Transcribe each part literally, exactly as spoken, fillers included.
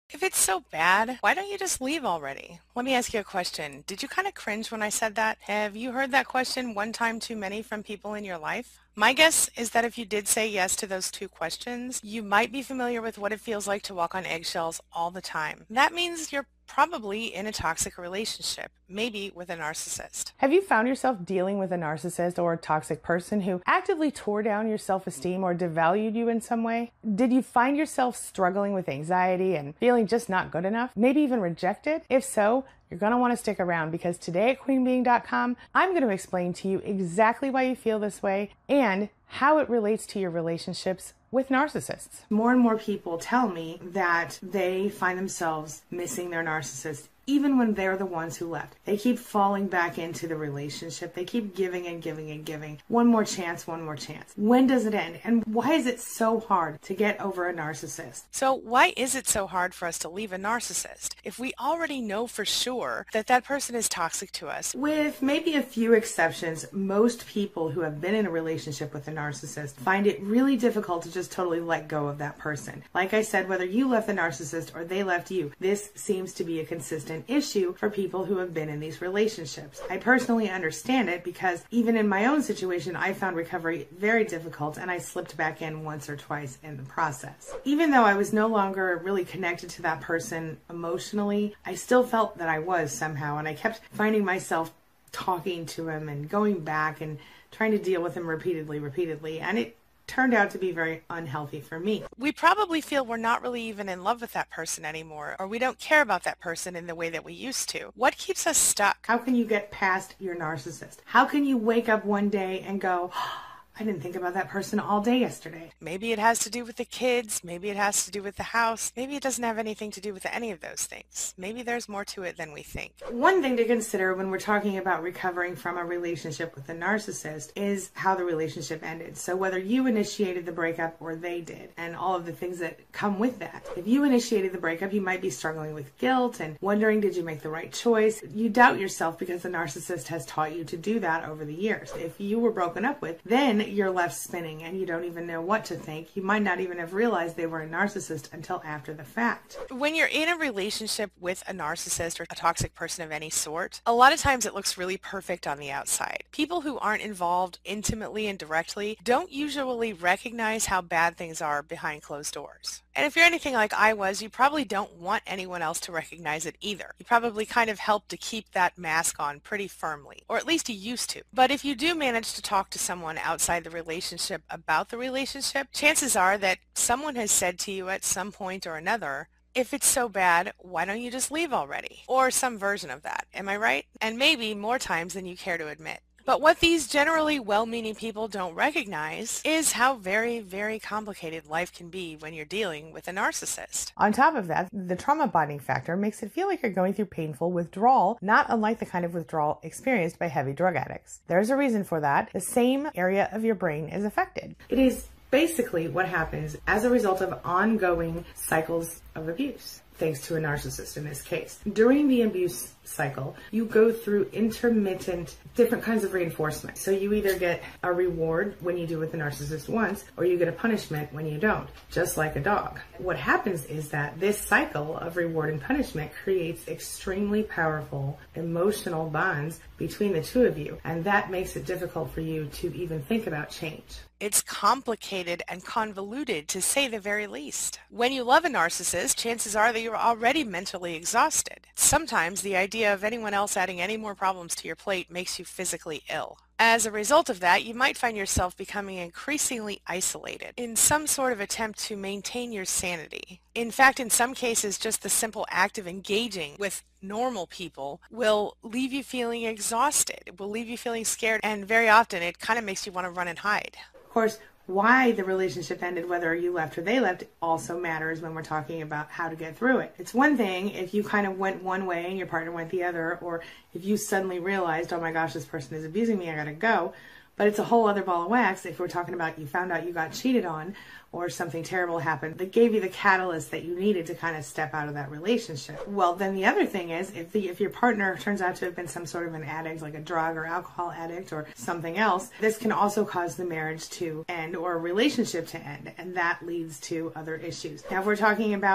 If it's so bad, why don't you just leave already? Let me ask you a question. Did you kind of cringe when I said that? Have you heard that question one time too many from people in your life? My guess is that if you did say yes to those two questions, you might be familiar with what it feels like to walk on eggshells all the time. That means you're probably in a toxic relationship, maybe with a narcissist. Have you found yourself dealing with a narcissist or a toxic person who actively tore down your self-esteem or devalued you in some way? Did you find yourself struggling with anxiety and feeling just not good enough, maybe even rejected? If so, you're going to want to stick around because today at queen being dot com, I'm going to explain to you exactly why you feel this way and how it relates to your relationships with narcissists. More and more people tell me that they find themselves missing their narcissist even when they're the ones who left. They keep falling back into the relationship. They keep giving and giving and giving. One more chance, one more chance. When does it end? And why is it so hard to get over a narcissist? So why is it so hard for us to leave a narcissist if we already know for sure that that person is toxic to us? With maybe a few exceptions, most people who have been in a relationship with a narcissist find it really difficult to just totally let go of that person. Like I said, whether you left the narcissist or they left you, this seems to be a consistent issue for people who have been in these relationships. I personally understand it because even in my own situation, I found recovery very difficult and I slipped back in once or twice in the process. Even though I was no longer really connected to that person emotionally, I still felt that I was somehow, and I kept finding myself talking to him and going back and trying to deal with him repeatedly, repeatedly, and it turned out to be very unhealthy for me. We probably feel we're not really even in love with that person anymore, or we don't care about that person in the way that we used to. What keeps us stuck? How can you get past your narcissist? How can you wake up one day and go, I didn't think about that person all day yesterday? Maybe it has to do with the kids. Maybe it has to do with the house. Maybe it doesn't have anything to do with any of those things. Maybe there's more to it than we think. One thing to consider when we're talking about recovering from a relationship with a narcissist is how the relationship ended. So whether you initiated the breakup or they did, and all of the things that come with that. If you initiated the breakup, you might be struggling with guilt and wondering, did you make the right choice? You doubt yourself because the narcissist has taught you to do that over the years. If you were broken up with, then you're left spinning and you don't even know what to think. You might not even have realized they were a narcissist until after the fact. When you're in a relationship with a narcissist or a toxic person of any sort, a lot of times it looks really perfect on the outside. People who aren't involved intimately and directly don't usually recognize how bad things are behind closed doors. And if you're anything like I was, you probably don't want anyone else to recognize it either. You probably kind of help to keep that mask on pretty firmly, or at least you used to. But if you do manage to talk to someone outside the relationship about the relationship, chances are that someone has said to you at some point or another, if it's so bad, why don't you just leave already? Or some version of that. Am I right? And maybe more times than you care to admit. But what these generally well-meaning people don't recognize is how very, very complicated life can be when you're dealing with a narcissist. On top of that, the trauma bonding factor makes it feel like you're going through painful withdrawal, not unlike the kind of withdrawal experienced by heavy drug addicts. There's a reason for that. The same area of your brain is affected. It is basically what happens as a result of ongoing cycles of abuse, thanks to a narcissist in this case. During the abuse cycle, you go through intermittent different kinds of reinforcement. So you either get a reward when you do with the narcissist once, or you get a punishment when you don't, just like a dog. What happens is that this cycle of reward and punishment creates extremely powerful emotional bonds between the two of you, and that makes it difficult for you to even think about change. It's complicated and convoluted, to say the very least. When you love a narcissist, chances are that you're already mentally exhausted. Sometimes the idea of anyone else adding any more problems to your plate makes you physically ill. As a result of that, you might find yourself becoming increasingly isolated in some sort of attempt to maintain your sanity. In fact, in some cases, just the simple act of engaging with normal people will leave you feeling exhausted. It will leave you feeling scared, and very often it kind of makes you want to run and hide. Of course, why the relationship ended, whether you left or they left, also matters when we're talking about how to get through it. It's one thing if you kind of went one way and your partner went the other, or if you suddenly realized, oh my gosh, this person is abusing me, I gotta go. But it's a whole other ball of wax if we're talking about you found out you got cheated on or something terrible happened that gave you the catalyst that you needed to kind of step out of that relationship. Well, then the other thing is if the if your partner turns out to have been some sort of an addict, like a drug or alcohol addict or something else, this can also cause the marriage to end or a relationship to end, and that leads to other issues. Now, if we're talking about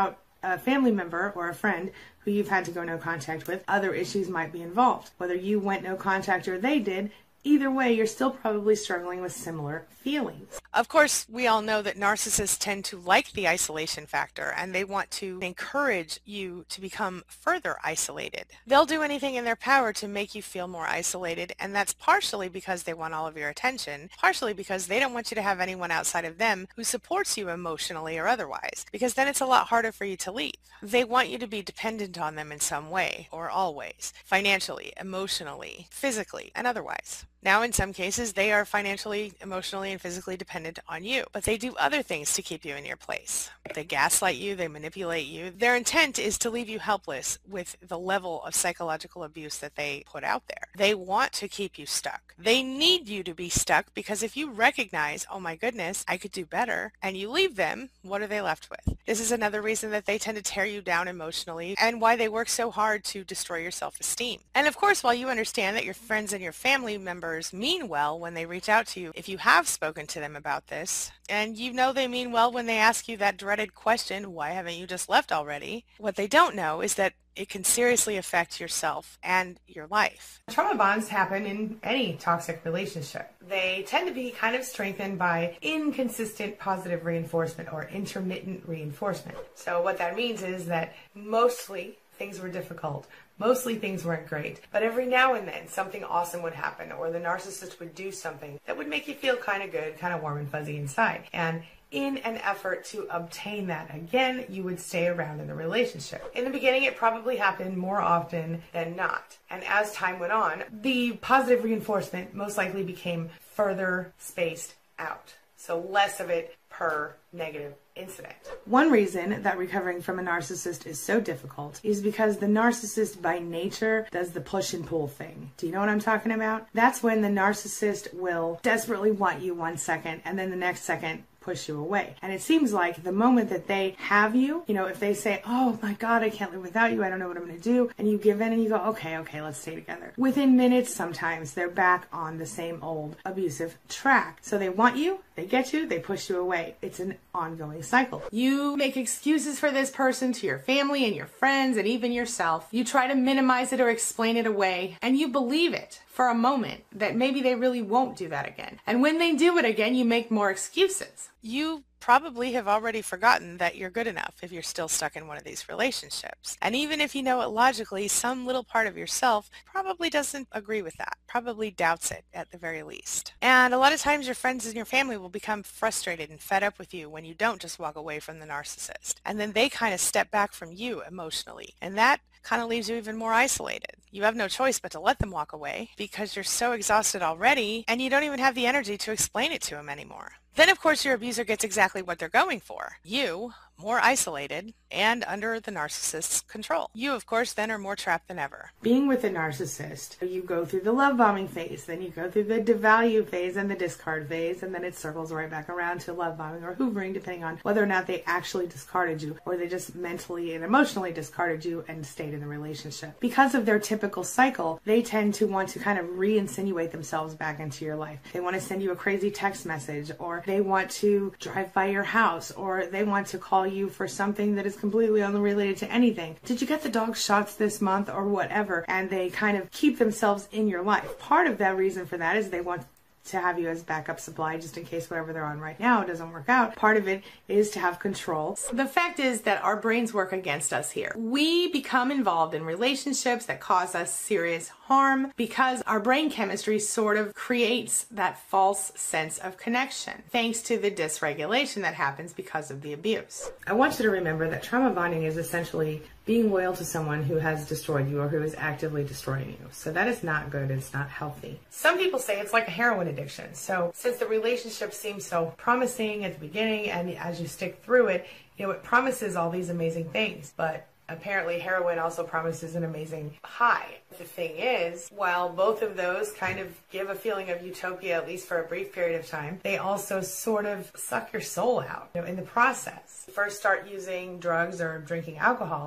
a family member or a friend who you've had to go no contact with, other issues might be involved. Whether you went no contact or they did, either way, you're still probably struggling with similar feelings. Of course, we all know that narcissists tend to like the isolation factor, and they want to encourage you to become further isolated. They'll do anything in their power to make you feel more isolated, and that's partially because they want all of your attention, partially because they don't want you to have anyone outside of them who supports you emotionally or otherwise, because then it's a lot harder for you to leave. They want you to be dependent on them in some way, or always, financially, emotionally, physically, and otherwise. Now, in some cases, they are financially, emotionally, and physically dependent on you, but they do other things to keep you in your place. They gaslight you, they manipulate you. Their intent is to leave you helpless with the level of psychological abuse that they put out there. They want to keep you stuck. They need you to be stuck because if you recognize, oh my goodness, I could do better, and you leave them, what are they left with? This is another reason that they tend to tear you down emotionally and why they work so hard to destroy your self-esteem. And of course, while you understand that your friends and your family members mean well when they reach out to you, if you have spoken to them about this, and you know they mean well when they ask you that dreaded question, why haven't you just left already? What they don't know is that it can seriously affect yourself and your life. Trauma bonds happen in any toxic relationship. They tend to be kind of strengthened by inconsistent positive reinforcement or intermittent reinforcement. So what that means is that mostly things were difficult. Mostly things weren't great, but every now and then something awesome would happen, or the narcissist would do something that would make you feel kind of good, kind of warm and fuzzy inside. And in an effort to obtain that again, you would stay around in the relationship. In the beginning, it probably happened more often than not. And as time went on, the positive reinforcement most likely became further spaced out. So less of it per negative incident. One reason that recovering from a narcissist is so difficult is because the narcissist by nature does the push and pull thing. Do you know what I'm talking about? That's when the narcissist will desperately want you one second and then the next second push you away. And it seems like the moment that they have you, you know, if they say, oh my God, I can't live without you, I don't know what I'm going to do, and you give in and you go, okay, okay, let's stay together. Within minutes, sometimes they're back on the same old abusive track. So they want you, they get you, they push you away. It's an ongoing cycle. You make excuses for this person to your family and your friends and even yourself. You try to minimize it or explain it away, and you believe it for a moment that maybe they really won't do that again. And when they do it again, you make more excuses. You probably have already forgotten that you're good enough if you're still stuck in one of these relationships. And even if you know it logically, some little part of yourself probably doesn't agree with that, probably doubts it at the very least. And a lot of times your friends and your family will become frustrated and fed up with you when you don't just walk away from the narcissist. And then they kind of step back from you emotionally. And that kind of leaves you even more isolated. You have no choice but to let them walk away because you're so exhausted already and you don't even have the energy to explain it to them anymore. Then, of course, your abuser gets exactly what they're going for. You, more isolated, and under the narcissist's control. You, of course, then are more trapped than ever. Being with a narcissist, you go through the love bombing phase, then you go through the devalue phase and the discard phase, and then it circles right back around to love bombing or hoovering, depending on whether or not they actually discarded you or they just mentally and emotionally discarded you and stayed in the relationship. Because of their typical cycle, they tend to want to kind of re-insinuate themselves back into your life. They want to send you a crazy text message, or they want to drive by your house, or they want to call you for something that is completely unrelated to anything. Did you get the dog shots this month or whatever? And they kind of keep themselves in your life. Part of that reason for that is they want to have you as backup supply just in case whatever they're on right now doesn't work out. Part of it is to have control. The fact is that our brains work against us here. We become involved in relationships that cause us serious harm because our brain chemistry sort of creates that false sense of connection thanks to the dysregulation that happens because of the abuse. I want you to remember that trauma bonding is essentially being loyal to someone who has destroyed you or who is actively destroying you. So that is not good. It's not healthy. Some people say it's like a heroin addiction. So since the relationship seems so promising at the beginning and as you stick through it, you know, it promises all these amazing things, but apparently heroin also promises an amazing high. The thing is, while both of those kind of give a feeling of utopia, at least for a brief period of time, they also sort of suck your soul out, you know, in the process. You first start using drugs or drinking alcohol,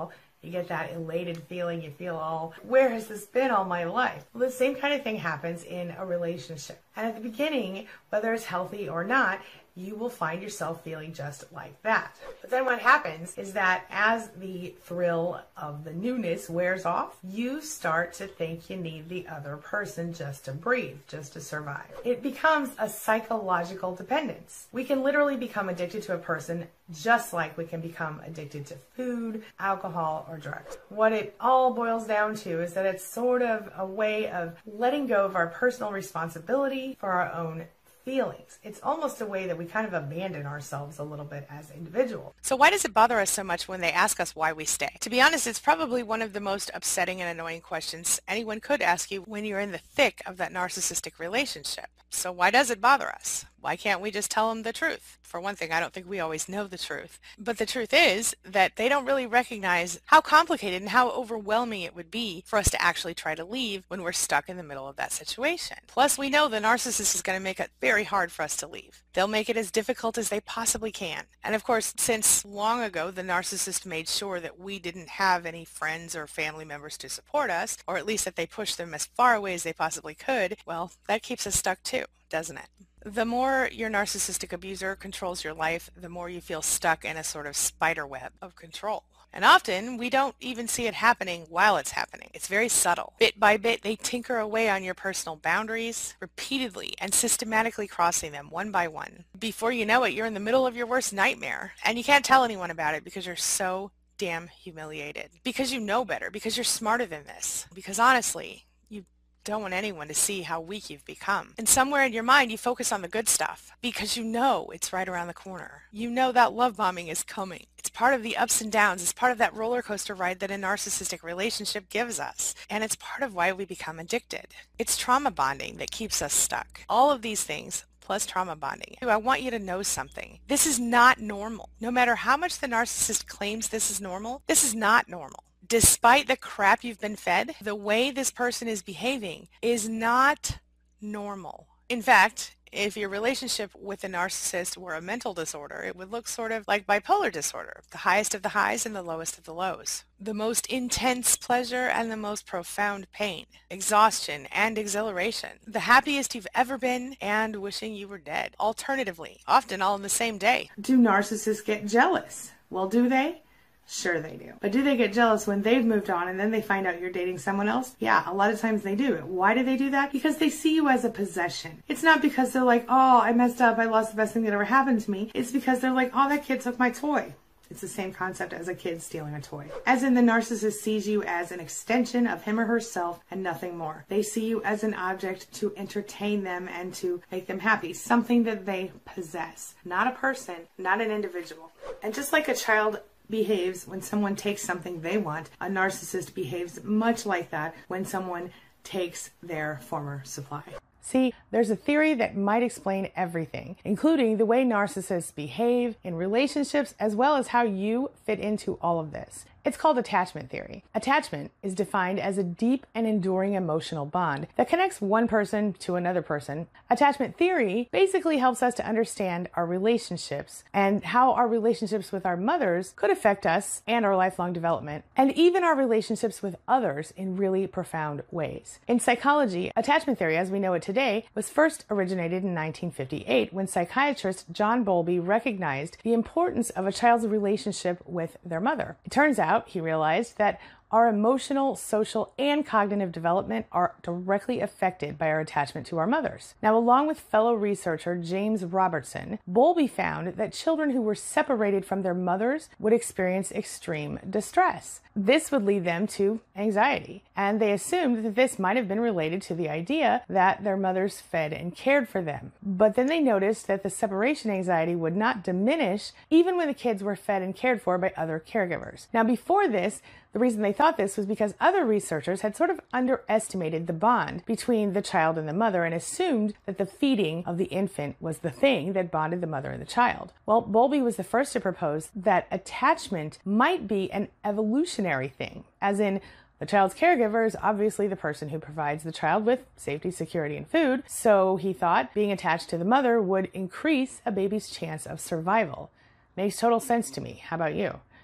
You get that elated feeling. You feel all, where has this been all my life? Well, the same kind of thing happens in a relationship. And at the beginning, whether it's healthy or not, you will find yourself feeling just like that. But then what happens is that as the thrill of the newness wears off, you start to think you need the other person just to breathe, just to survive. It becomes a psychological dependence. We can literally become addicted to a person just like we can become addicted to food, alcohol, or drugs. What it all boils down to is that it's sort of a way of letting go of our personal responsibility for our own feelings. It's almost a way that we kind of abandon ourselves a little bit as individuals. So why does it bother us so much when they ask us why we stay? To be honest, it's probably one of the most upsetting and annoying questions anyone could ask you when you're in the thick of that narcissistic relationship. So why does it bother us? Why can't we just tell them the truth? For one thing, I don't think we always know the truth. But the truth is that they don't really recognize how complicated and how overwhelming it would be for us to actually try to leave when we're stuck in the middle of that situation. Plus, we know the narcissist is going to make it very hard for us to leave. They'll make it as difficult as they possibly can. And of course, since long ago, the narcissist made sure that we didn't have any friends or family members to support us, or at least that they pushed them as far away as they possibly could, well, that keeps us stuck too, doesn't it? The more your narcissistic abuser controls your life, the more you feel stuck in a sort of spider web of control. And often, we don't even see it happening while it's happening. It's very subtle. Bit by bit, they tinker away on your personal boundaries, repeatedly and systematically crossing them one by one. Before you know it, you're in the middle of your worst nightmare, and you can't tell anyone about it because you're so damn humiliated. Because you know better, because you're smarter than this. Because honestly, you don't want anyone to see how weak you've become. And somewhere in your mind, you focus on the good stuff because you know it's right around the corner. You know that love bombing is coming. It's part of the ups and downs. It's part of that roller coaster ride that a narcissistic relationship gives us. And it's part of why we become addicted. It's trauma bonding that keeps us stuck. All of these things plus trauma bonding. I want you to know something. This is not normal. No matter how much the narcissist claims this is normal, this is not normal. Despite the crap you've been fed, the way this person is behaving is not normal. In fact, if your relationship with a narcissist were a mental disorder, it would look sort of like bipolar disorder, the highest of the highs and the lowest of the lows. The most intense pleasure and the most profound pain, exhaustion and exhilaration, the happiest you've ever been and wishing you were dead. Alternatively, often all in the same day. Do narcissists get jealous? Well, do they? Sure they do. But do they get jealous when they've moved on and then they find out you're dating someone else? Yeah, a lot of times they do. Why do they do that? Because they see you as a possession. It's not because they're like, oh, I messed up, I lost the best thing that ever happened to me. It's because they're like, oh, that kid took my toy. It's the same concept as a kid stealing a toy. As in, the narcissist sees you as an extension of him or herself and nothing more. They see you as an object to entertain them and to make them happy. Something that they possess. Not a person, not an individual. And just like a child behaves when someone takes something they want, a narcissist behaves much like that when someone takes their former supply. See, there's a theory that might explain everything, including the way narcissists behave in relationships as well as how you fit into all of this. It's called attachment theory. Attachment is defined as a deep and enduring emotional bond that connects one person to another person. Attachment theory basically helps us to understand our relationships and how our relationships with our mothers could affect us and our lifelong development, and even our relationships with others in really profound ways. In psychology, attachment theory, as we know it today, was first originated in nineteen fifty-eight when psychiatrist John Bowlby recognized the importance of a child's relationship with their mother. It turns out he realized that our emotional, social, and cognitive development are directly affected by our attachment to our mothers. Now, along with fellow researcher James Robertson, Bowlby found that children who were separated from their mothers would experience extreme distress. This would lead them to anxiety, and they assumed that this might have been related to the idea that their mothers fed and cared for them. But then they noticed that the separation anxiety would not diminish even when the kids were fed and cared for by other caregivers. Now, before this, the reason they thought this was because other researchers had sort of underestimated the bond between the child and the mother and assumed that the feeding of the infant was the thing that bonded the mother and the child. Well, Bowlby was the first to propose that attachment might be an evolutionary thing, as in the child's caregiver is obviously the person who provides the child with safety, security, and food, so he thought being attached to the mother would increase a baby's chance of survival. Makes total sense to me. How about you?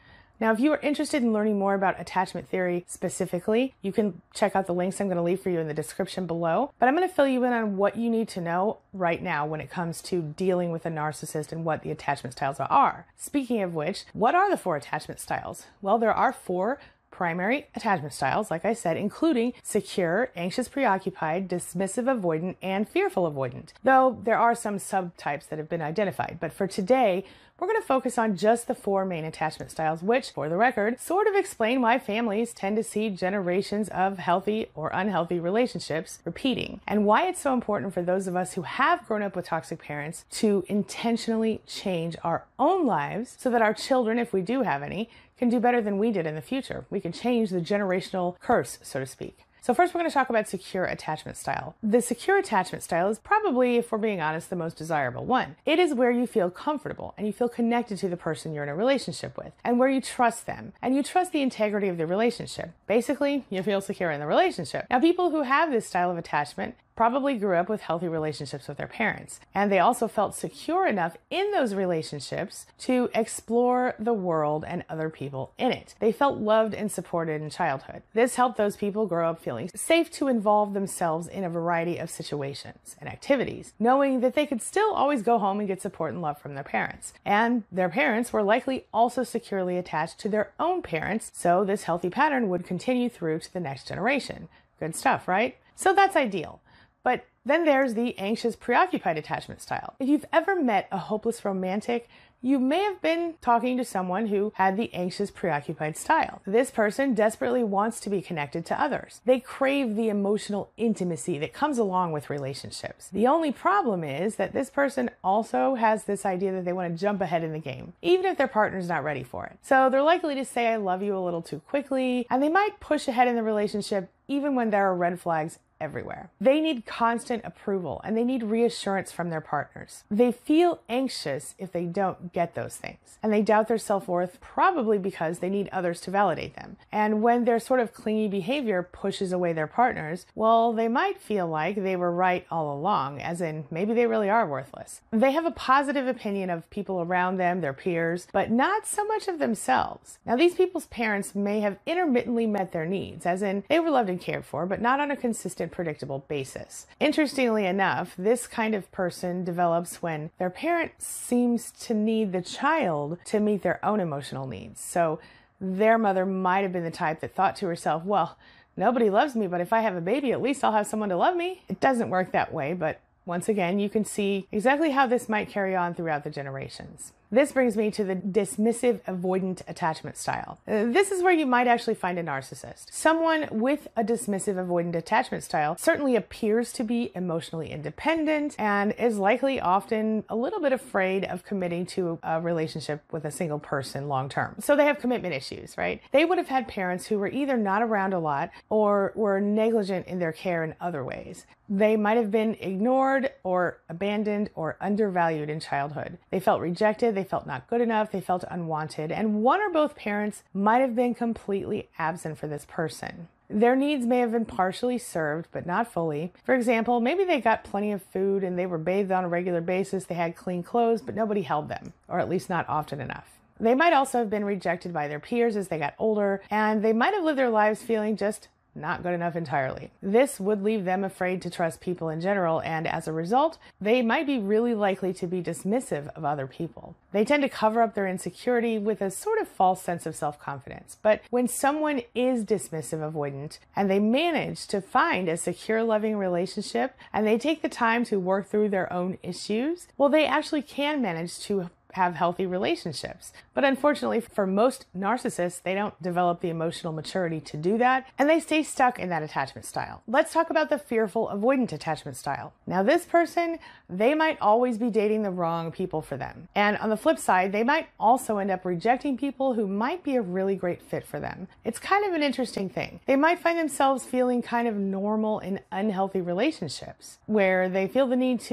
Now, if you are interested in learning more about attachment theory specifically, you can check out the links I'm going to leave for you in the description below. But I'm going to fill you in on what you need to know right now when it comes to dealing with a narcissist and what the attachment styles are. Speaking of which, what are the four attachment styles? Well, there are four primary attachment styles, like I said, including secure, anxious preoccupied, dismissive avoidant, and fearful avoidant. Though there are some subtypes that have been identified. But for today, we're going to focus on just the four main attachment styles, which, for the record, sort of explain why families tend to see generations of healthy or unhealthy relationships repeating, and why it's so important for those of us who have grown up with toxic parents to intentionally change our own lives so that our children, if we do have any, can do better than we did in the future. We can change the generational curse, so to speak. So first, we're going to talk about secure attachment style. The secure attachment style is probably, if we're being honest, the most desirable one. It is where you feel comfortable and you feel connected to the person you're in a relationship with, and where you trust them and you trust the integrity of the relationship. Basically, you feel secure in the relationship. Now, people who have this style of attachment probably grew up with healthy relationships with their parents, and they also felt secure enough in those relationships to explore the world and other people in it. They felt loved and supported in childhood. This helped those people grow up feeling safe to involve themselves in a variety of situations and activities, knowing that they could still always go home and get support and love from their parents. And their parents were likely also securely attached to their own parents, so this healthy pattern would continue through to the next generation. Good stuff, right? So that's ideal. But then there's the anxious preoccupied attachment style. If you've ever met a hopeless romantic, you may have been talking to someone who had the anxious preoccupied style. This person desperately wants to be connected to others. They crave the emotional intimacy that comes along with relationships. The only problem is that this person also has this idea that they want to jump ahead in the game, even if their partner's not ready for it. So they're likely to say, "I love you" a little too quickly, and they might push ahead in the relationship even when there are red flags everywhere. They need constant approval and they need reassurance from their partners. They feel anxious if they don't get those things, and they doubt their self-worth, probably because they need others to validate them. And when their sort of clingy behavior pushes away their partners, well, they might feel like they were right all along, as in maybe they really are worthless. They have a positive opinion of people around them, their peers, but not so much of themselves. Now, these people's parents may have intermittently met their needs, as in they were loved and cared for, but not on a consistent, predictable basis. Interestingly enough, this kind of person develops when their parent seems to need the child to meet their own emotional needs. So their mother might have been the type that thought to herself, well, nobody loves me, but if I have a baby, at least I'll have someone to love me. It doesn't work that way, but once again, you can see exactly how this might carry on throughout the generations. This brings me to the dismissive avoidant attachment style. Uh, this is where you might actually find a narcissist. Someone with a dismissive avoidant attachment style certainly appears to be emotionally independent and is likely often a little bit afraid of committing to a relationship with a single person long term. So they have commitment issues, right? They would have had parents who were either not around a lot or were negligent in their care in other ways. They might have been ignored or abandoned or undervalued in childhood. They felt rejected, they felt not good enough, they felt unwanted, and one or both parents might have been completely absent for this person. Their needs may have been partially served, but not fully. For example, maybe they got plenty of food and they were bathed on a regular basis, they had clean clothes, but nobody held them, or at least not often enough. They might also have been rejected by their peers as they got older, and they might have lived their lives feeling just not good enough entirely. This would leave them afraid to trust people in general, and as a result, they might be really likely to be dismissive of other people. They tend to cover up their insecurity with a sort of false sense of self-confidence. But when someone is dismissive avoidant and they manage to find a secure, loving relationship and they take the time to work through their own issues, well, they actually can manage to have healthy relationships. But unfortunately, for most narcissists, they don't develop the emotional maturity to do that, and they stay stuck in that attachment style. Let's talk about the fearful avoidant attachment style. Now, this person, they might always be dating the wrong people for them. And on the flip side, they might also end up rejecting people who might be a really great fit for them. It's kind of an interesting thing. They might find themselves feeling kind of normal in unhealthy relationships, where they feel the need to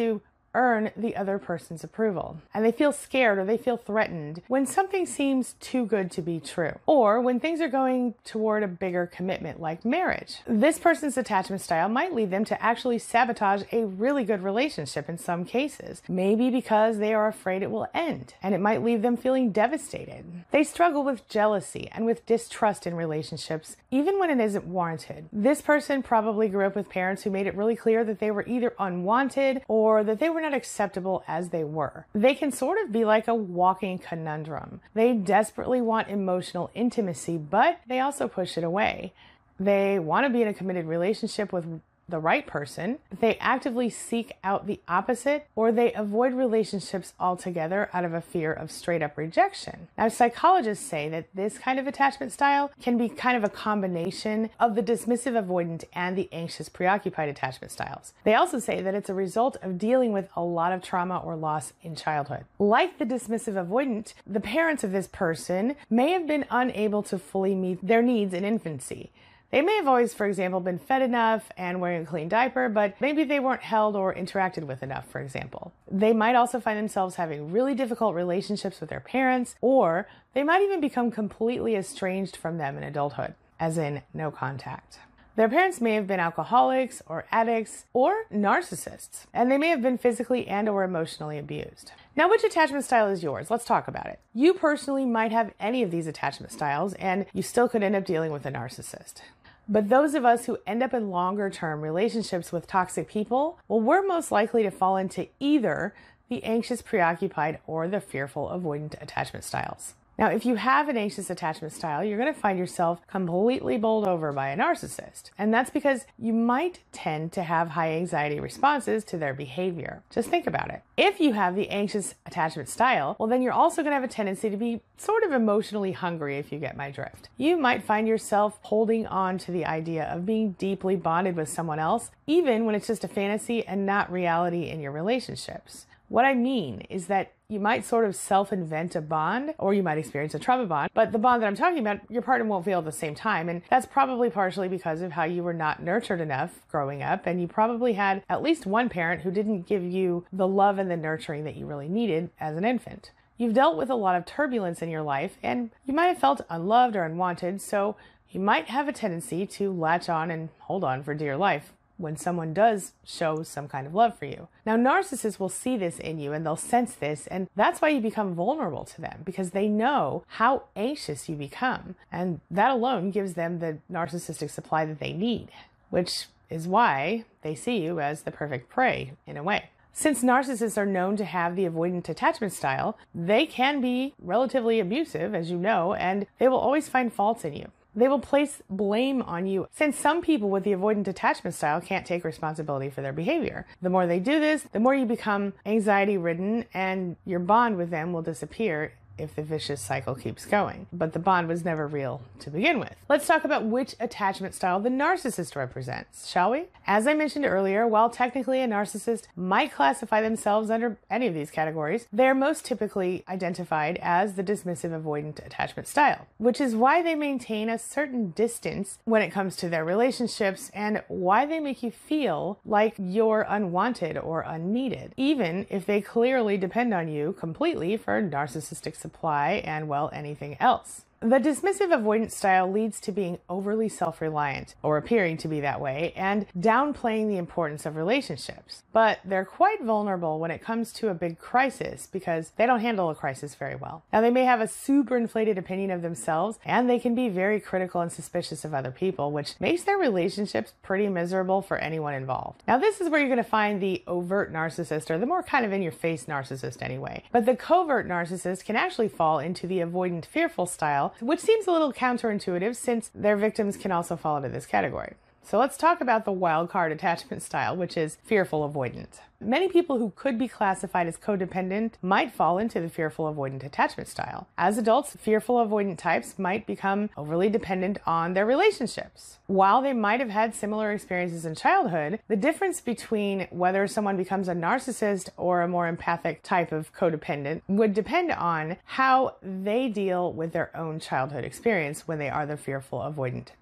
earn the other person's approval. And they feel scared or they feel threatened when something seems too good to be true, or when things are going toward a bigger commitment like marriage. This person's attachment style might lead them to actually sabotage a really good relationship in some cases, maybe because they are afraid it will end, and it might leave them feeling devastated. They struggle with jealousy and with distrust in relationships, even when it isn't warranted. This person probably grew up with parents who made it really clear that they were either unwanted or that they were not acceptable as they were. They can sort of be like a walking conundrum. They desperately want emotional intimacy, but they also push it away. They want to be in a committed relationship with the right person. They actively seek out the opposite, or they avoid relationships altogether out of a fear of straight up rejection. Now, psychologists say that this kind of attachment style can be kind of a combination of the dismissive avoidant and the anxious preoccupied attachment styles. They also say that it's a result of dealing with a lot of trauma or loss in childhood. Like the dismissive avoidant, the parents of this person may have been unable to fully meet their needs in infancy. They may have always, for example, been fed enough and wearing a clean diaper, but maybe they weren't held or interacted with enough, for example. They might also find themselves having really difficult relationships with their parents, or they might even become completely estranged from them in adulthood, as in no contact. Their parents may have been alcoholics or addicts or narcissists, and they may have been physically and or emotionally abused. Now, which attachment style is yours? Let's talk about it. You personally might have any of these attachment styles, and you still could end up dealing with a narcissist. But those of us who end up in longer-term relationships with toxic people, well, we're most likely to fall into either the anxious, preoccupied, or the fearful, avoidant attachment styles. Now, if you have an anxious attachment style, you're going to find yourself completely bowled over by a narcissist. And that's because you might tend to have high anxiety responses to their behavior. Just think about it. If you have the anxious attachment style, well, then you're also going to have a tendency to be sort of emotionally hungry, if you get my drift. You might find yourself holding on to the idea of being deeply bonded with someone else, even when it's just a fantasy and not reality in your relationships. What I mean is that you might sort of self-invent a bond, or you might experience a trauma bond, but the bond that I'm talking about, your partner won't feel at the same time, and that's probably partially because of how you were not nurtured enough growing up, and you probably had at least one parent who didn't give you the love and the nurturing that you really needed as an infant. You've dealt with a lot of turbulence in your life, and you might have felt unloved or unwanted, so you might have a tendency to latch on and hold on for dear life when someone does show some kind of love for you. Now, narcissists will see this in you and they'll sense this, and that's why you become vulnerable to them, because they know how anxious you become, and that alone gives them the narcissistic supply that they need, which is why they see you as the perfect prey in a way. Since narcissists are known to have the avoidant attachment style, they can be relatively abusive, as you know, and they will always find faults in you. They will place blame on you, since some people with the avoidant attachment style can't take responsibility for their behavior. The more they do this, the more you become anxiety-ridden, and your bond with them will disappear if the vicious cycle keeps going. But the bond was never real to begin with. Let's talk about which attachment style the narcissist represents, shall we? As I mentioned earlier, while technically a narcissist might classify themselves under any of these categories, they're most typically identified as the dismissive avoidant attachment style, which is why they maintain a certain distance when it comes to their relationships and why they make you feel like you're unwanted or unneeded, even if they clearly depend on you completely for narcissistic support. Supply and, well, anything else. The dismissive avoidance style leads to being overly self-reliant, or appearing to be that way, and downplaying the importance of relationships. But they're quite vulnerable when it comes to a big crisis because they don't handle a crisis very well. Now, they may have a super inflated opinion of themselves, and they can be very critical and suspicious of other people, which makes their relationships pretty miserable for anyone involved. Now, this is where you're going to find the overt narcissist, or the more kind of in-your-face narcissist anyway. But the covert narcissist can actually fall into the avoidant fearful style, which seems a little counterintuitive since their victims can also fall into this category. So let's talk about the wild card attachment style, which is fearful avoidant. Many people who could be classified as codependent might fall into the fearful avoidant attachment style. As adults, fearful avoidant types might become overly dependent on their relationships. While they might have had similar experiences in childhood, the difference between whether someone becomes a narcissist or a more empathic type of codependent would depend on how they deal with their own childhood experience when they are the fearful avoidant type.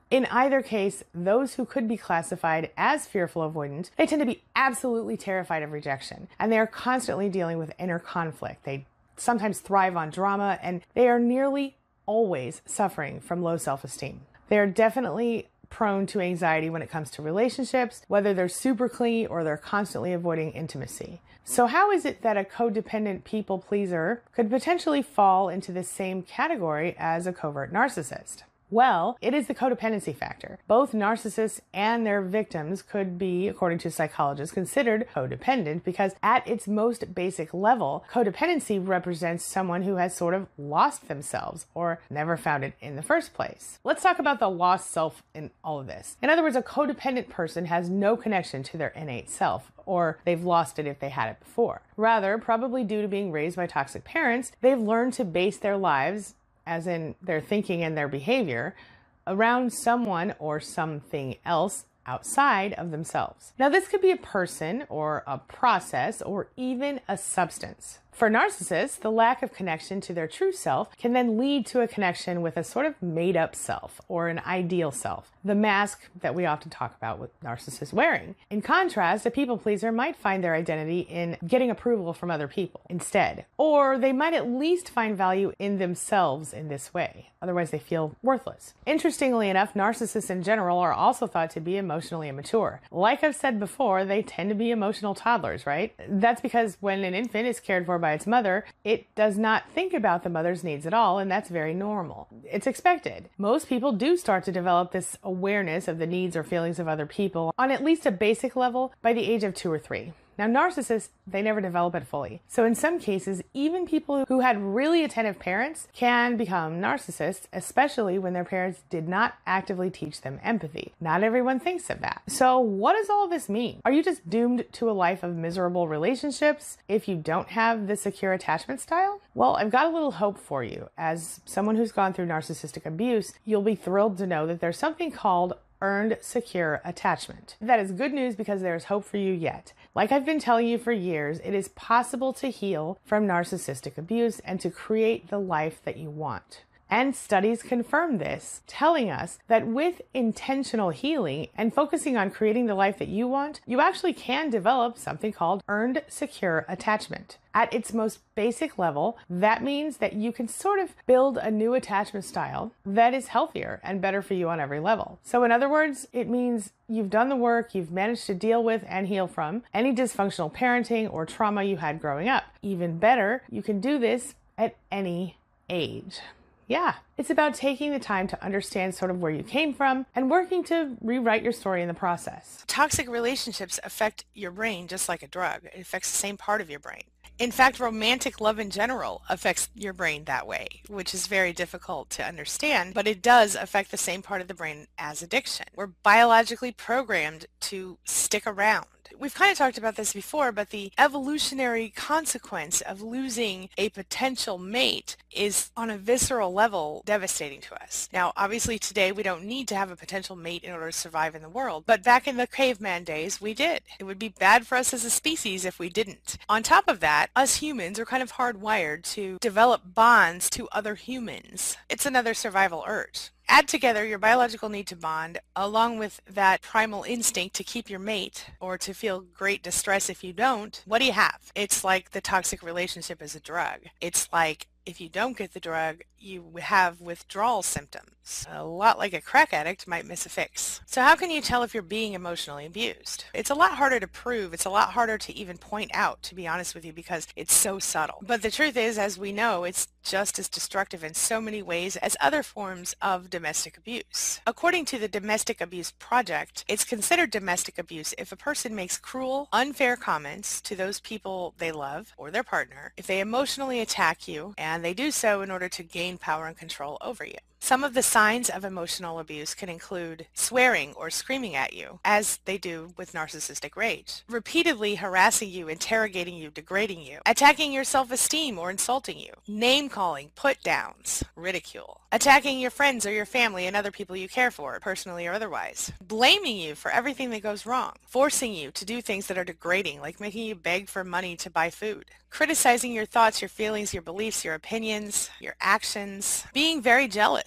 In either case, those who could be classified as fearful avoidant, they tend to be absolutely terrified of rejection, and they are constantly dealing with inner conflict. They sometimes thrive on drama, and they are nearly always suffering from low self-esteem. They are definitely prone to anxiety when it comes to relationships, whether they're super clingy or they're constantly avoiding intimacy. So how is it that a codependent people pleaser could potentially fall into the same category as a covert narcissist? Well, it is the codependency factor. Both narcissists and their victims could be, according to psychologists, considered codependent because at its most basic level, codependency represents someone who has sort of lost themselves or never found it in the first place. Let's talk about the lost self in all of this. In other words, a codependent person has no connection to their innate self, or they've lost it if they had it before. Rather, probably due to being raised by toxic parents, they've learned to base their lives, as in their thinking and their behavior, around someone or something else outside of themselves. Now, this could be a person or a process or even a substance. For narcissists, the lack of connection to their true self can then lead to a connection with a sort of made-up self or an ideal self, the mask that we often talk about with narcissists wearing. In contrast, a people pleaser might find their identity in getting approval from other people instead, or they might at least find value in themselves in this way. Otherwise, they feel worthless. Interestingly enough, narcissists in general are also thought to be emotionally immature. Like I've said before, they tend to be emotional toddlers, right? That's because when an infant is cared for by its mother, it does not think about the mother's needs at all, and that's very normal. It's expected. Most people do start to develop this awareness of the needs or feelings of other people on at least a basic level by the age of two or three. Now, narcissists, they never develop it fully. So in some cases, even people who had really attentive parents can become narcissists, especially when their parents did not actively teach them empathy. Not everyone thinks of that. So what does all this mean? Are you just doomed to a life of miserable relationships if you don't have the secure attachment style? Well, I've got a little hope for you. As someone who's gone through narcissistic abuse, you'll be thrilled to know that there's something called earned secure attachment. That is good news because there is hope for you yet. Like I've been telling you for years, it is possible to heal from narcissistic abuse and to create the life that you want. And studies confirm this, telling us that with intentional healing and focusing on creating the life that you want, you actually can develop something called earned secure attachment. At its most basic level, that means that you can sort of build a new attachment style that is healthier and better for you on every level. So in other words, it means you've done the work, you've managed to deal with and heal from any dysfunctional parenting or trauma you had growing up. Even better, you can do this at any age. Yeah, it's about taking the time to understand sort of where you came from and working to rewrite your story in the process. Toxic relationships affect your brain just like a drug. It affects the same part of your brain. In fact, romantic love in general affects your brain that way, which is very difficult to understand, but it does affect the same part of the brain as addiction. We're biologically programmed to stick around. We've kind of talked about this before, but the evolutionary consequence of losing a potential mate is on a visceral level devastating to us. Now, obviously today we don't need to have a potential mate in order to survive in the world, but back in the caveman days we did. It would be bad for us as a species if we didn't. On top of that, us humans are kind of hardwired to develop bonds to other humans. It's another survival urge. Add together your biological need to bond along with that primal instinct to keep your mate or to feel great distress if you don't. What do you have? It's like the toxic relationship is a drug. It's like if you don't get the drug, you have withdrawal symptoms. A lot like a crack addict might miss a fix. So how can you tell if you're being emotionally abused? It's a lot harder to prove. It's a lot harder to even point out, to be honest with you, because it's so subtle. But the truth is, as we know, it's just as destructive in so many ways as other forms of domestic abuse. According to the Domestic Abuse Project, it's considered domestic abuse if a person makes cruel, unfair comments to those people they love or their partner, if they emotionally attack you, and they do so in order to gain power and control over you. Some of the signs of emotional abuse can include swearing or screaming at you, as they do with narcissistic rage, repeatedly harassing you, interrogating you, degrading you, attacking your self-esteem or insulting you, name-calling, put-downs, ridicule, attacking your friends or your family and other people you care for, personally or otherwise, blaming you for everything that goes wrong, forcing you to do things that are degrading, like making you beg for money to buy food, criticizing your thoughts, your feelings, your beliefs, your opinions, your actions, being very jealous,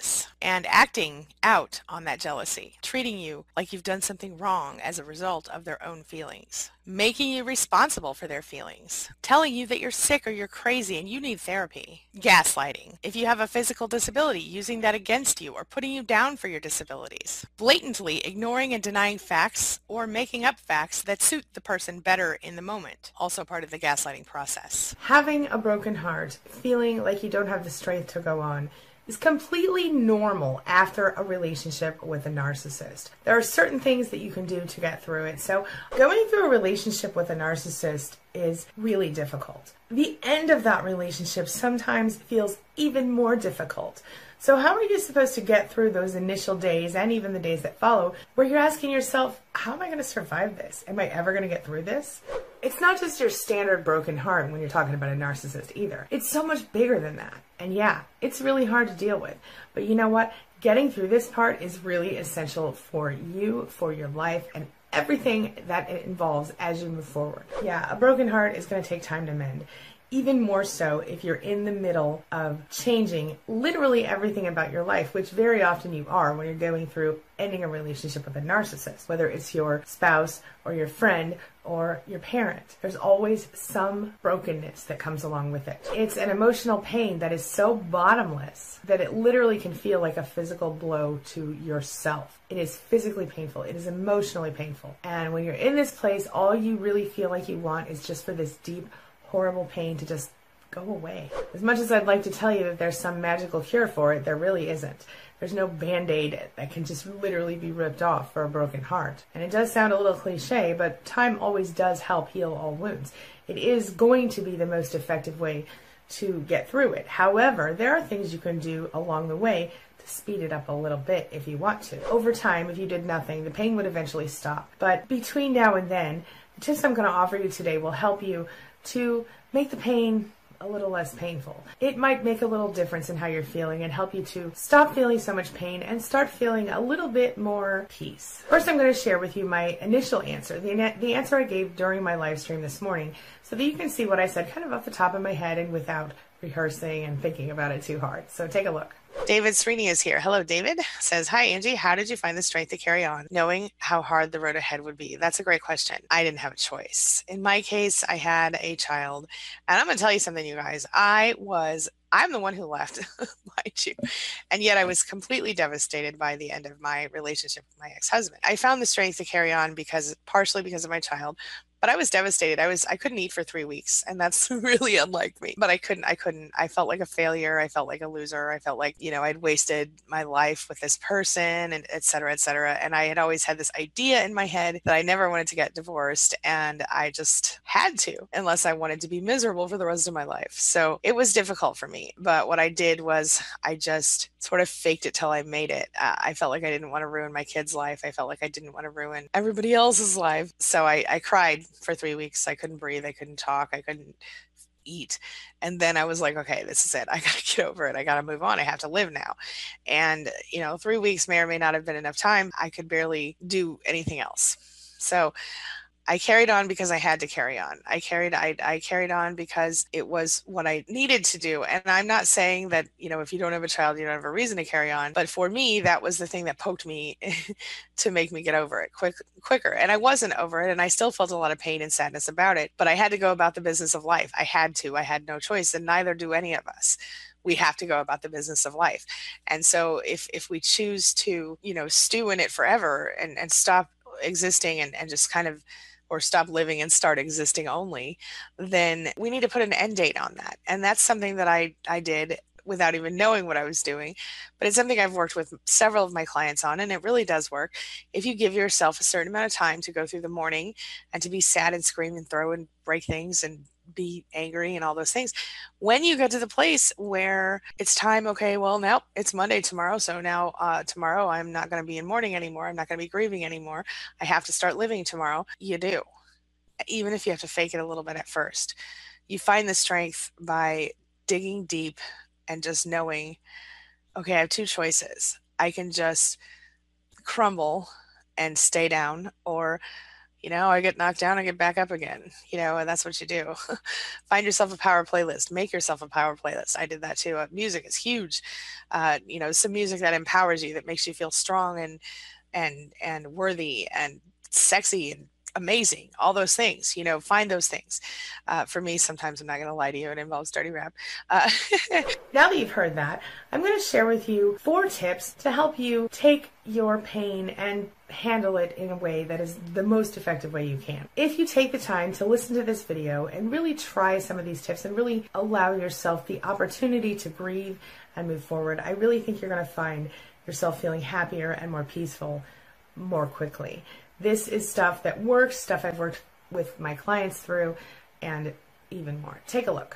jealous and acting out on that jealousy, treating you like you've done something wrong as a result of their own feelings, making you responsible for their feelings, telling you that you're sick or you're crazy and you need therapy, gaslighting. If you have a physical disability, using that against you or putting you down for your disabilities, blatantly ignoring and denying facts or making up facts that suit the person better in the moment, also part of the gaslighting process. Having a broken heart, feeling like you don't have the strength to go on, is completely normal after a relationship with a narcissist. There are certain things that you can do to get through it. So going through a relationship with a narcissist is really difficult. The end of that relationship sometimes feels even more difficult. So how are you supposed to get through those initial days and even the days that follow where you're asking yourself, how am I going to survive this? Am I ever going to get through this? It's not just your standard broken heart when you're talking about a narcissist either. It's so much bigger than that. And yeah, it's really hard to deal with. But you know what? Getting through this part is really essential for you, for your life, and everything that it involves as you move forward. Yeah, a broken heart is going to take time to mend. Even more so if you're in the middle of changing literally everything about your life, which very often you are when you're going through ending a relationship with a narcissist, whether it's your spouse or your friend or your parent. There's always some brokenness that comes along with it. It's an emotional pain that is so bottomless that it literally can feel like a physical blow to yourself. It is physically painful. It is emotionally painful. And when you're in this place, all you really feel like you want is just for this deep, horrible pain to just go away. As much as I'd like to tell you that there's some magical cure for it, there really isn't. There's no band-aid that can just literally be ripped off for a broken heart. And it does sound a little cliche, but time always does help heal all wounds. It is going to be the most effective way to get through it. However, there are things you can do along the way to speed it up a little bit if you want to. Over time, if you did nothing, the pain would eventually stop. But between now and then, the tips I'm going to offer you today will help you to make the pain a little less painful. It might make a little difference in how you're feeling and help you to stop feeling so much pain and start feeling a little bit more peace. First, I'm going to share with you my initial answer, the, the answer I gave during my live stream this morning, so that you can see what I said kind of off the top of my head and without rehearsing and thinking about it too hard. So take a look. David Srini is here. Hello, David. Says, hi, Angie. How did you find the strength to carry on, knowing how hard the road ahead would be? That's a great question. I didn't have a choice. In my case, I had a child. And I'm going to tell you something, you guys. I was, I'm the one who left, mind you. And yet I was completely devastated by the end of my relationship with my ex-husband. I found the strength to carry on because, partially because of my child, but I was devastated. I was, I couldn't eat for three weeks and that's really unlike me, but I couldn't, I couldn't, I felt like a failure. I felt like a loser. I felt like, you know, I'd wasted my life with this person and et cetera, et cetera. And I had always had this idea in my head that I never wanted to get divorced. And I just had to, unless I wanted to be miserable for the rest of my life. So it was difficult for me. But what I did was I just sort of faked it till I made it. Uh, I felt like I didn't want to ruin my kid's life. I felt like I didn't want to ruin everybody else's life. So I, I cried for three weeks. I couldn't breathe. I couldn't talk. I couldn't eat. And then I was like, okay, this is it. I got to get over it. I got to move on. I have to live now. And, you know, three weeks may or may not have been enough time. I could barely do anything else. So I carried on because I had to carry on. I carried, I, I carried on because it was what I needed to do. And I'm not saying that, you know, if you don't have a child, you don't have a reason to carry on. But for me, that was the thing that poked me to make me get over it quick, quicker. And I wasn't over it. And I still felt a lot of pain and sadness about it. But I had to go about the business of life. I had to, I had no choice. And neither do any of us. We have to go about the business of life. And so if, if we choose to, you know, stew in it forever and, and stop existing and, and just kind of, or stop living and start existing only, then we need to put an end date on that. And that's something that I, I did without even knowing what I was doing. But it's something I've worked with several of my clients on, and it really does work. If you give yourself a certain amount of time to go through the morning and to be sad and scream and throw and break things and be angry and all those things, when you get to the place where it's time, okay, well, now it's Monday tomorrow. So now uh, tomorrow I'm not going to be in mourning anymore. I'm not going to be grieving anymore. I have to start living tomorrow. You do. Even if you have to fake it a little bit at first, you find the strength by digging deep and just knowing, okay, I have two choices. I can just crumble and stay down, or You know, I get knocked down, I get back up again, you know, and that's what you do. Find yourself a power playlist, make yourself a power playlist. I did that too. Uh, music is huge. Uh, you know, some music that empowers you, that makes you feel strong and, and, and worthy and sexy and amazing, all those things, you know, find those things. Uh, for me, sometimes, I'm not going to lie to you, it involves dirty rap. Uh, now that you've heard that, I'm going to share with you four tips to help you take your pain and handle it in a way that is the most effective way you can. If you take the time to listen to this video and really try some of these tips and really allow yourself the opportunity to breathe and move forward, I really think you're going to find yourself feeling happier and more peaceful more quickly. This is stuff that works, stuff I've worked with my clients through, and even more. Take a look.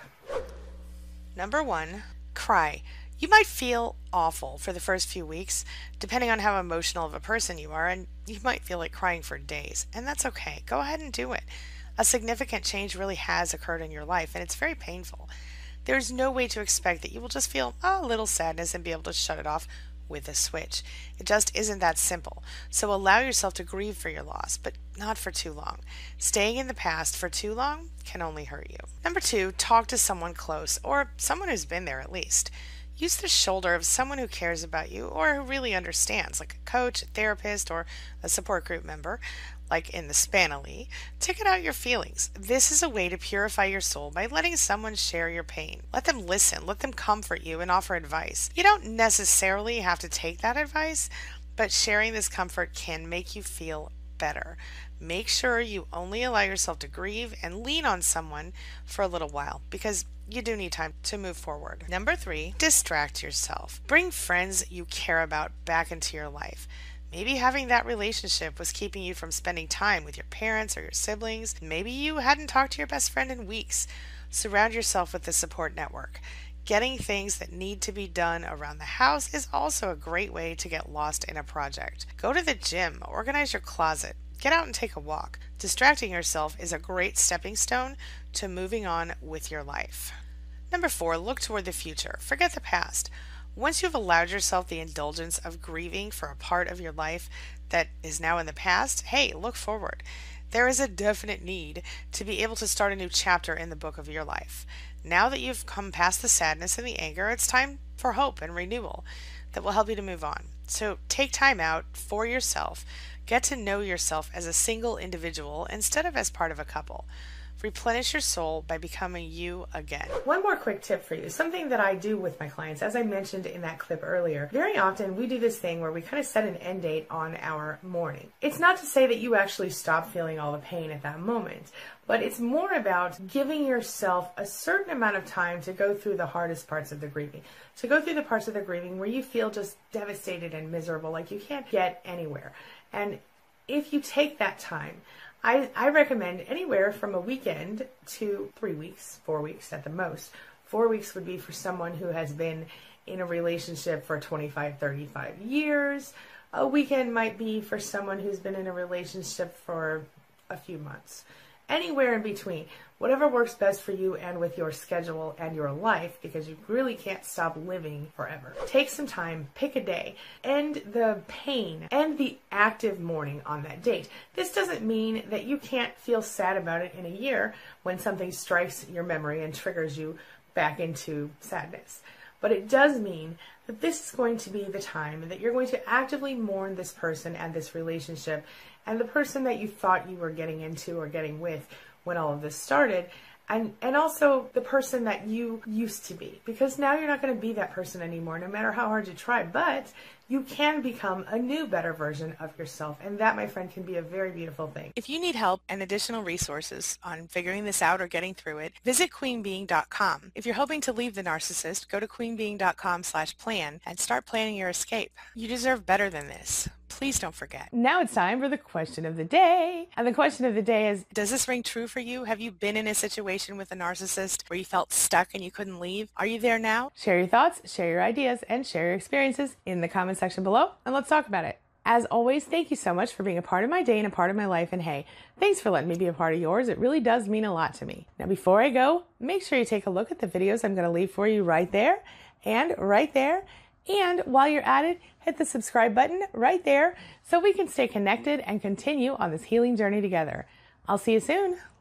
Number one, cry. You might feel awful for the first few weeks, depending on how emotional of a person you are, and you might feel like crying for days, and that's okay. Go ahead and do it. A significant change really has occurred in your life, and it's very painful. There's no way to expect that you will just feel a little sadness and be able to shut it off with a switch. It just isn't that simple. So allow yourself to grieve for your loss, but not for too long. Staying in the past for too long can only hurt you. Number two, talk to someone close, or someone who's been there at least. Use the shoulder of someone who cares about you or who really understands, like a coach, a therapist, or a support group member, like in the Spanily, to get out your feelings. This is a way to purify your soul by letting someone share your pain. Let them listen, let them comfort you and offer advice. You don't necessarily have to take that advice, but sharing this comfort can make you feel better. Make sure you only allow yourself to grieve and lean on someone for a little while, because you do need time to move forward. Number three, distract yourself. Bring friends you care about back into your life. Maybe having that relationship was keeping you from spending time with your parents or your siblings. Maybe you hadn't talked to your best friend in weeks. Surround yourself with a support network. Getting things that need to be done around the house is also a great way to get lost in a project. Go to the gym, organize your closet, get out and take a walk. Distracting yourself is a great stepping stone to moving on with your life. Number four, look toward the future. Forget the past. Once you've allowed yourself the indulgence of grieving for a part of your life that is now in the past, hey, look forward. There is a definite need to be able to start a new chapter in the book of your life. Now that you've come past the sadness and the anger, it's time for hope and renewal that will help you to move on. So take time out for yourself. Get to know yourself as a single individual instead of as part of a couple. Replenish your soul by becoming you again. One more quick tip for you, something that I do with my clients, as I mentioned in that clip earlier. Very often we do this thing where we kind of set an end date on our mourning. It's not to say that you actually stop feeling all the pain at that moment, but it's more about giving yourself a certain amount of time to go through the hardest parts of the grieving, to go through the parts of the grieving where you feel just devastated and miserable, like you can't get anywhere. And if you take that time, I, I recommend anywhere from a weekend to three weeks, four weeks at the most. Four weeks would be for someone who has been in a relationship for twenty-five, thirty-five years. A weekend might be for someone who's been in a relationship for a few months. Anywhere in between, whatever works best for you and with your schedule and your life, because you really can't stop living forever. Take some time, pick a day, end the pain, end the active mourning on that date. This doesn't mean that you can't feel sad about it in a year when something strikes your memory and triggers you back into sadness. But it does mean that this is going to be the time that you're going to actively mourn this person and this relationship and the person that you thought you were getting into or getting with when all of this started, and, and also the person that you used to be. Because now you're not going to be that person anymore, no matter how hard you try, but you can become a new, better version of yourself, and that, my friend, can be a very beautiful thing. If you need help and additional resources on figuring this out or getting through it, visit queen being dot com. If you're hoping to leave the narcissist, go to queen being dot com slash plan and start planning your escape. You deserve better than this. Please don't forget. Now it's time for the question of the day. And the question of the day is, does this ring true for you? Have you been in a situation with a narcissist where you felt stuck and you couldn't leave? Are you there now? Share your thoughts, share your ideas, and share your experiences in the comment section below, and let's talk about it. As always, thank you so much for being a part of my day and a part of my life, and hey, thanks for letting me be a part of yours. It really does mean a lot to me. Now, before I go, make sure you take a look at the videos I'm going to leave for you right there and right there And while you're at it, hit the subscribe button right there so we can stay connected and continue on this healing journey together. I'll see you soon.